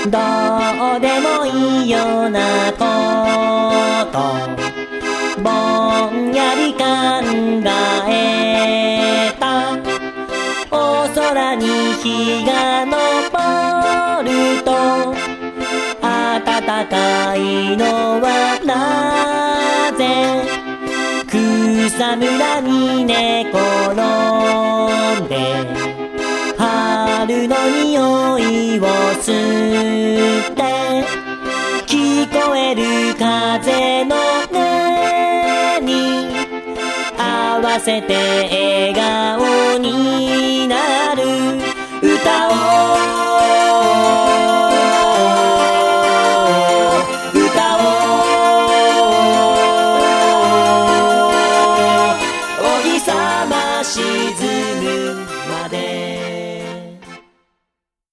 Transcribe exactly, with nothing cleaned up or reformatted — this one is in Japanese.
どうでもいいようなことぼんやり考えた。お空に日が昇ると暖かいのはなぜ。草むらに寝転んで春の匂いを吸って聞こえる風の音に合わせて笑顔になる。歌を歌おうお日さま沈